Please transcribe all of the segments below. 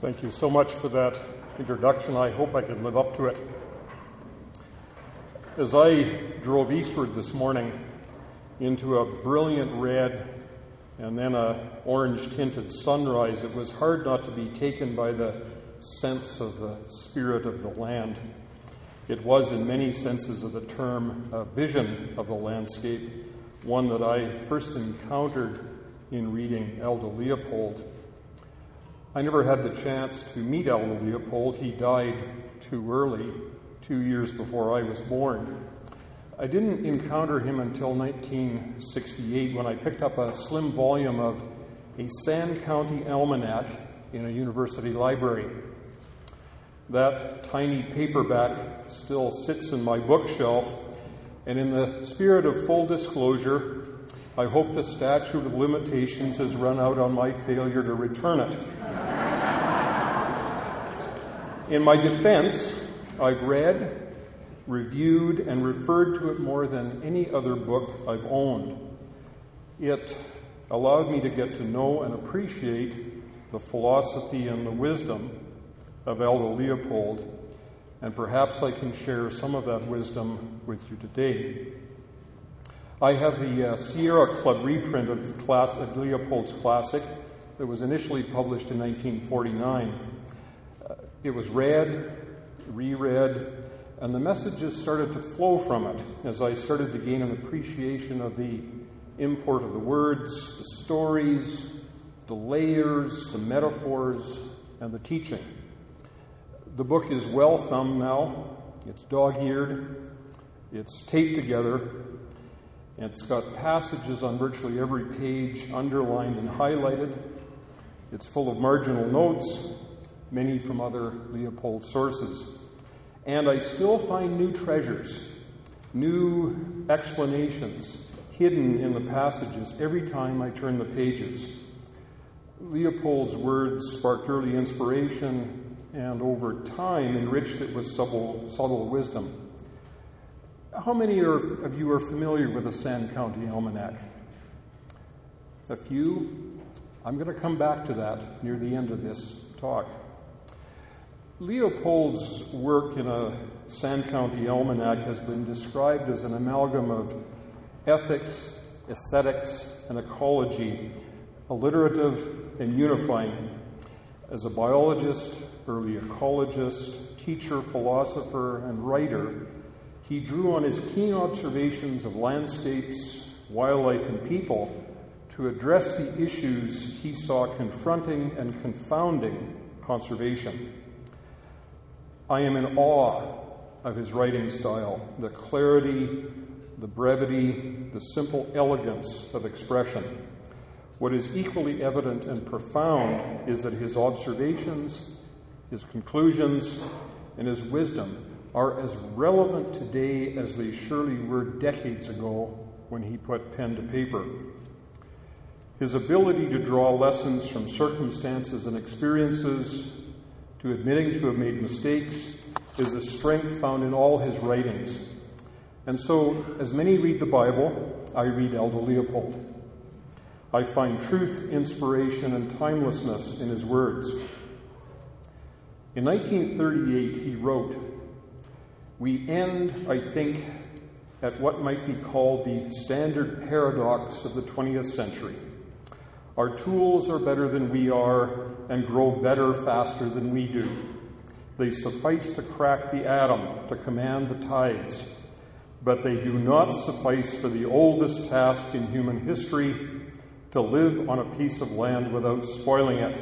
Thank you so much for that introduction. I hope I can live up to it. As I drove eastward this morning into a brilliant red and then an orange-tinted sunrise, it was hard not to be taken by the sense of the spirit of the land. It was, in many senses of the term, a vision of the landscape, one that I first encountered in reading Aldo Leopold. I never had the chance to meet Aldo Leopold. He died too early, 2 years before I was born. I didn't encounter him until 1968 when I picked up a slim volume of a Sand County Almanac in a university library. That tiny paperback still sits in my bookshelf, and in the spirit of full disclosure, I hope the statute of limitations has run out on my failure to return it. In my defense, I've read, reviewed, and referred to it more than any other book I've owned. It allowed me to get to know and appreciate the philosophy and the wisdom of Aldo Leopold, and perhaps I can share some of that wisdom with you today. I have the Sierra Club reprint of Leopold's classic that was initially published in 1949. It was read, reread, and the messages started to flow from it as I started to gain an appreciation of the import of the words, the stories, the layers, the metaphors, and the teaching. The book is well thumbed now. It's dog-eared. It's taped together. It's got passages on virtually every page underlined and highlighted. It's full of marginal notes, many from other Leopold sources. And I still find new treasures, new explanations hidden in the passages every time I turn the pages. Leopold's words sparked early inspiration and over time enriched it with subtle wisdom. How many of you are familiar with the Sand County Almanac? A few? I'm going to come back to that near the end of this talk. Leopold's work in a Sand County Almanac has been described as an amalgam of ethics, aesthetics, and ecology, alliterative and unifying. As a biologist, early ecologist, teacher, philosopher, and writer, he drew on his keen observations of landscapes, wildlife, and people to address the issues he saw confronting and confounding conservation. I am in awe of his writing style, the clarity, the brevity, the simple elegance of expression. What is equally evident and profound is that his observations, his conclusions, and his wisdom are as relevant today as they surely were decades ago when he put pen to paper. His ability to draw lessons from circumstances and experiences, to admitting to have made mistakes, is a strength found in all his writings. And so, as many read the Bible, I read Aldo Leopold. I find truth, inspiration, and timelessness in his words. In 1938, he wrote, "We end, I think, at what might be called the standard paradox of the 20th century. Our tools are better than we are and grow better faster than we do. They suffice to crack the atom, to command the tides, but they do not suffice for the oldest task in human history, to live on a piece of land without spoiling it.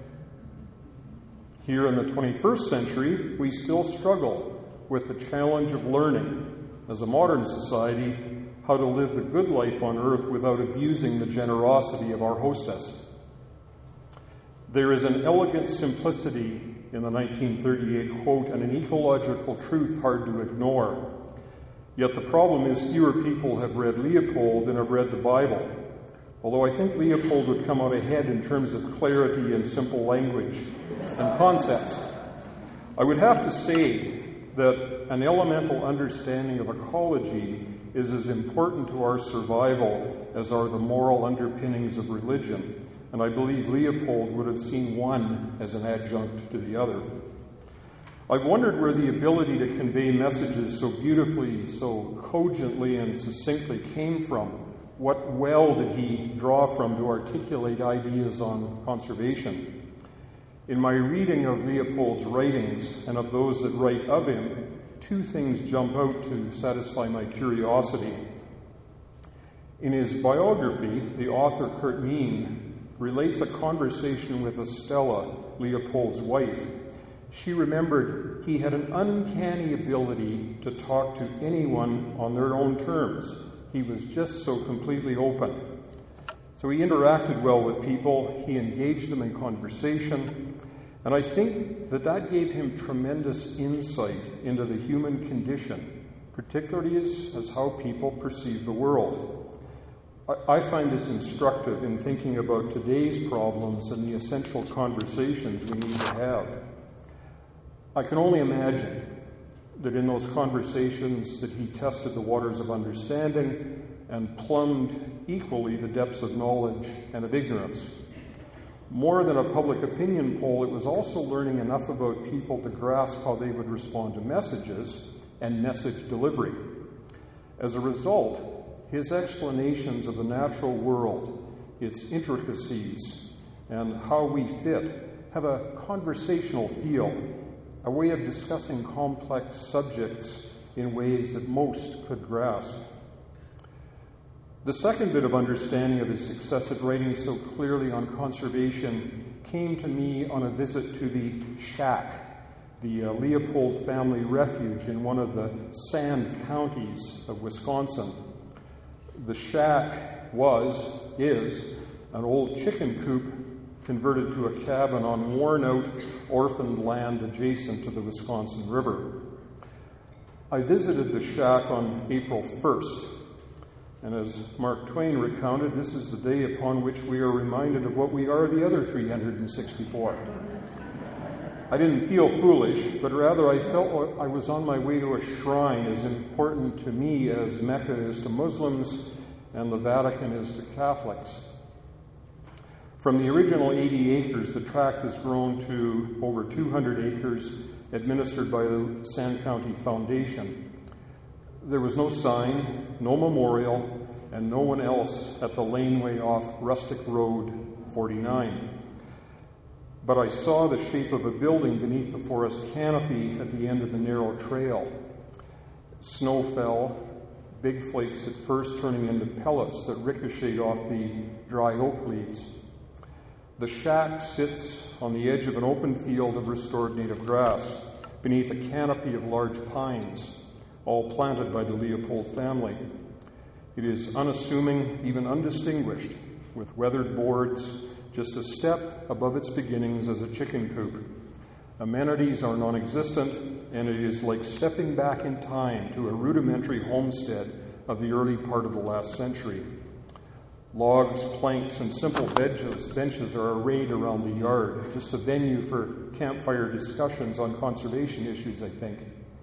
Here in the 21st century, we still struggle with the challenge of learning, as a modern society, how to live the good life on earth without abusing the generosity of our hostess." There is an elegant simplicity in the 1938 quote and an ecological truth hard to ignore. Yet the problem is fewer people have read Leopold than have read the Bible. Although I think Leopold would come out ahead in terms of clarity and simple language and concepts. I would have to say that an elemental understanding of ecology is as important to our survival as are the moral underpinnings of religion. and I believe Leopold would have seen one as an adjunct to the other. I've wondered where the ability to convey messages so beautifully, so cogently and succinctly came from. What well did he draw from to articulate ideas on conservation? In my reading of Leopold's writings and of those that write of him, two things jump out to satisfy my curiosity. In his biography, the author Kurt Mein relates a conversation with Estella, Leopold's wife. She remembered he had an uncanny ability to talk to anyone on their own terms. He was just so completely open. So he interacted well with people, he engaged them in conversation, and I think that gave him tremendous insight into the human condition, particularly as how people perceive the world. I find this instructive in thinking about today's problems and the essential conversations we need to have. I can only imagine that in those conversations that he tested the waters of understanding and plumbed equally the depths of knowledge and of ignorance. More than a public opinion poll, it was also learning enough about people to grasp how they would respond to messages and message delivery. As a result, his explanations of the natural world, its intricacies, and how we fit have a conversational feel, a way of discussing complex subjects in ways that most could grasp. The second bit of understanding of his success at writing so clearly on conservation came to me on a visit to the Shack, the Leopold family refuge in one of the sand counties of Wisconsin. The Shack is an old chicken coop converted to a cabin on worn-out, orphaned land adjacent to the Wisconsin River. I visited the Shack on April 1st, and as Mark Twain recounted, this is the day upon which we are reminded of what we are the other 364. I didn't feel foolish, but rather I felt I was on my way to a shrine as important to me as Mecca is to Muslims and the Vatican is to Catholics. From the original 80 acres, the tract has grown to over 200 acres administered by the Sand County Foundation. There was no sign, no memorial, and no one else at the laneway off Rustic Road 49. But I saw the shape of a building beneath the forest canopy at the end of the narrow trail. Snow fell, big flakes at first turning into pellets that ricocheted off the dry oak leaves. The Shack sits on the edge of an open field of restored native grass, beneath a canopy of large pines, all planted by the Leopold family. It is unassuming, even undistinguished, with weathered boards, just a step above its beginnings as a chicken coop. Amenities are non-existent, and it is like stepping back in time to a rudimentary homestead of the early part of the last century. Logs, planks, and simple benches are arrayed around the yard, just a venue for campfire discussions on conservation issues, I think.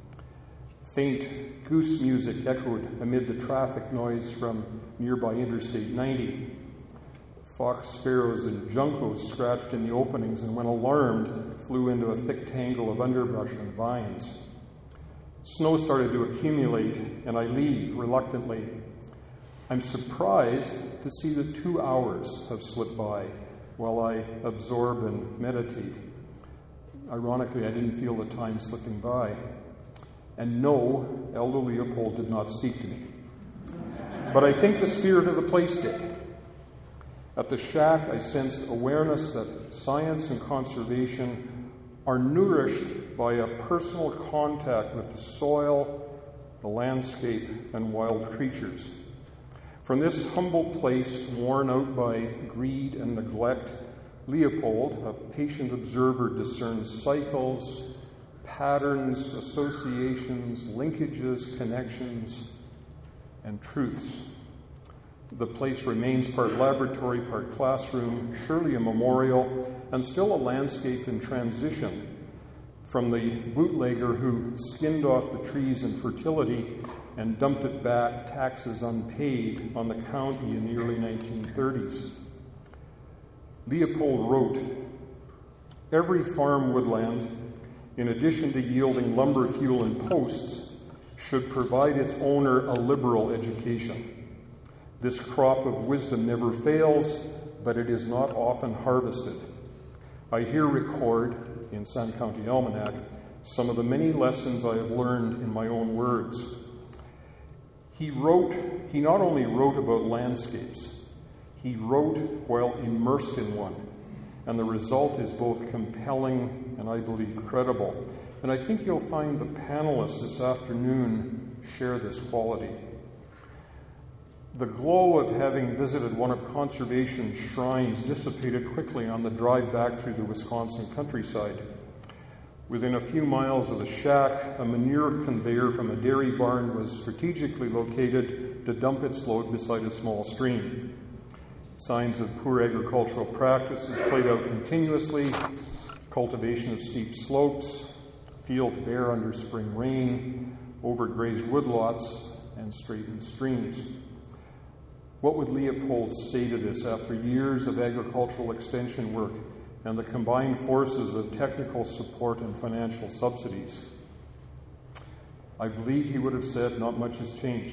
Faint goose music echoed amid the traffic noise from nearby Interstate 90. Fox sparrows and juncos scratched in the openings and, when alarmed, flew into a thick tangle of underbrush and vines. Snow started to accumulate, and I leave reluctantly. I'm surprised to see that 2 hours have slipped by while I absorb and meditate. Ironically, I didn't feel the time slipping by. And no, Elder Leopold did not speak to me. But I think the spirit of the place did. At the Shack, I sensed awareness that science and conservation are nourished by a personal contact with the soil, the landscape, and wild creatures. From this humble place, worn out by greed and neglect, Leopold, a patient observer, discerns cycles, patterns, associations, linkages, connections, and truths. The place remains part laboratory, part classroom, surely a memorial, and still a landscape in transition from the bootlegger who skinned off the trees in fertility and dumped it back, taxes unpaid, on the county in the early 1930s. Leopold wrote, "Every farm woodland, in addition to yielding lumber, fuel, and posts, should provide its owner a liberal education. This crop of wisdom never fails, but it is not often harvested. I here record, in Sand County Almanac, some of the many lessons I have learned in my own words." He not only wrote about landscapes, he wrote while immersed in one, and the result is both compelling and, I believe, credible. And I think you'll find the panelists this afternoon share this quality. The glow of having visited one of conservation's shrines dissipated quickly on the drive back through the Wisconsin countryside. Within a few miles of the shack, a manure conveyor from a dairy barn was strategically located to dump its load beside a small stream. Signs of poor agricultural practices played out continuously: cultivation of steep slopes, field bare under spring rain, overgrazed woodlots, and straightened streams. What would Leopold say to this after years of agricultural extension work and the combined forces of technical support and financial subsidies? I believe he would have said, "Not much has changed."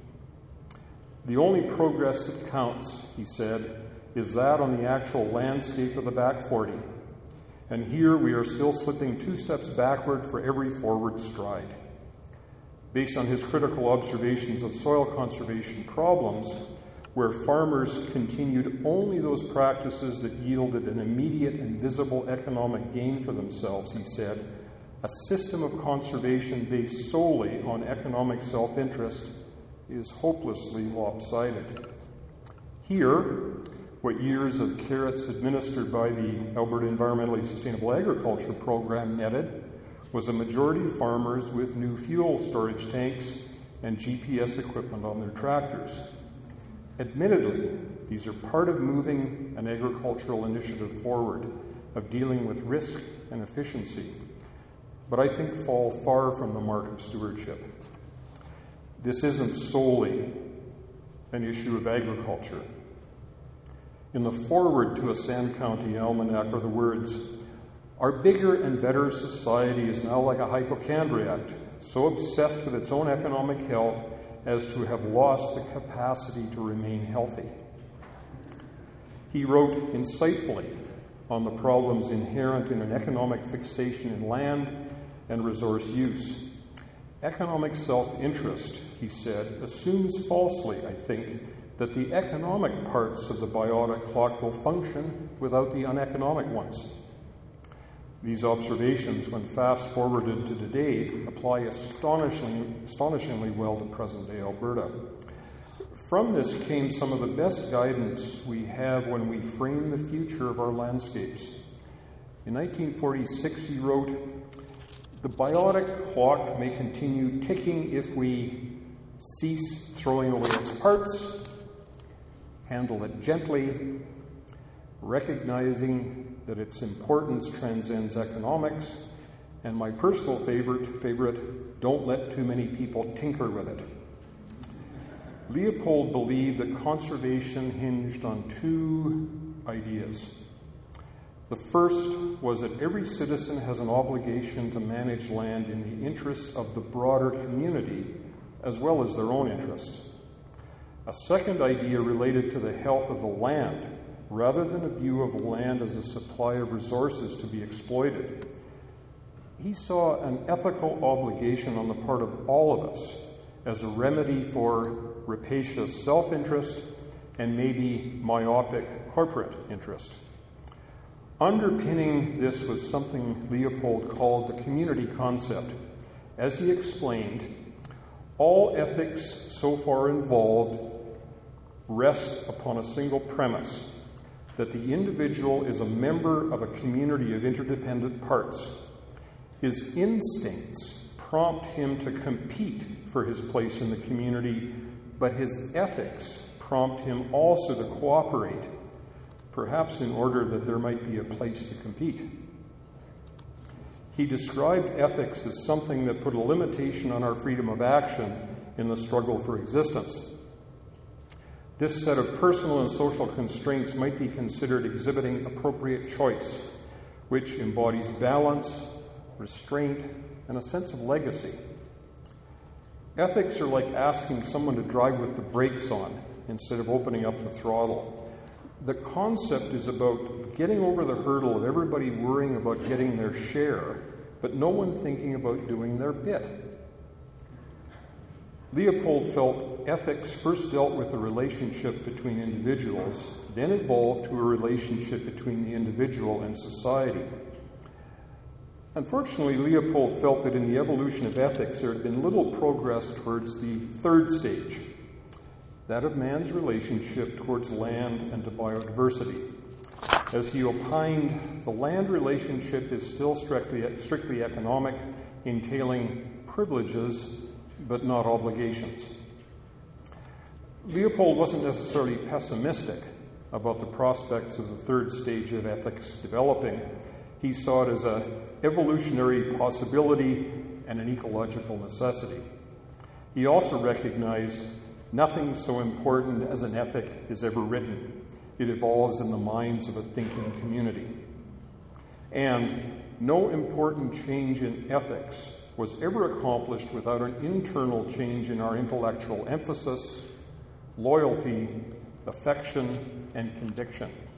"The only progress that counts," he said, "is that on the actual landscape of the back 40. And here we are still slipping 2 steps backward for every forward stride." Based on his critical observations of soil conservation problems, where farmers continued only those practices that yielded an immediate and visible economic gain for themselves, he said, "A system of conservation based solely on economic self-interest is hopelessly lopsided." Here, what years of carrots administered by the Alberta Environmentally Sustainable Agriculture Program netted was a majority of farmers with new fuel storage tanks and GPS equipment on their tractors. Admittedly, these are part of moving an agricultural initiative forward, of dealing with risk and efficiency, but I think fall far from the mark of stewardship. This isn't solely an issue of agriculture. In the foreword to a Sand County Almanac are the words, "Our bigger and better society is now like a hypochondriac, so obsessed with its own economic health as to have lost the capacity to remain healthy." He wrote insightfully on the problems inherent in an economic fixation in land and resource use. "Economic self-interest," he said, "assumes falsely, I think, that the economic parts of the biotic clock will function without the uneconomic ones." These observations, when fast-forwarded to today, apply astonishingly well to present-day Alberta. From this came some of the best guidance we have when we frame the future of our landscapes. In 1946, he wrote, "The biotic clock may continue ticking if we cease throwing away its parts, handle it gently, recognizing that its importance transcends economics, and my personal favorite, don't let too many people tinker with it." Leopold believed that conservation hinged on 2 ideas. The first was that every citizen has an obligation to manage land in the interest of the broader community as well as their own interests. A second idea related to the health of the land, rather than a view of land as a supply of resources to be exploited. He saw an ethical obligation on the part of all of us as a remedy for rapacious self-interest and maybe myopic corporate interest. Underpinning this was something Leopold called the community concept. As he explained, all ethics so far involved rest upon a single premise, that the individual is a member of a community of interdependent parts. His instincts prompt him to compete for his place in the community, but his ethics prompt him also to cooperate, perhaps in order that there might be a place to compete. He described ethics as something that put a limitation on our freedom of action in the struggle for existence. This set of personal and social constraints might be considered exhibiting appropriate choice, which embodies balance, restraint, and a sense of legacy. Ethics are like asking someone to drive with the brakes on instead of opening up the throttle. The concept is about getting over the hurdle of everybody worrying about getting their share, but no one thinking about doing their bit. Leopold felt ethics first dealt with a relationship between individuals, then evolved to a relationship between the individual and society. Unfortunately, Leopold felt that in the evolution of ethics there had been little progress towards the third stage, that of man's relationship towards land and to biodiversity. As he opined, the land relationship is still strictly economic, entailing privileges but not obligations. Leopold wasn't necessarily pessimistic about the prospects of the third stage of ethics developing. He saw it as an evolutionary possibility and an ecological necessity. He also recognized nothing so important as an ethic is ever written. It evolves in the minds of a thinking community. And no important change in ethics was ever accomplished without an internal change in our intellectual emphasis, loyalty, affection, and conviction.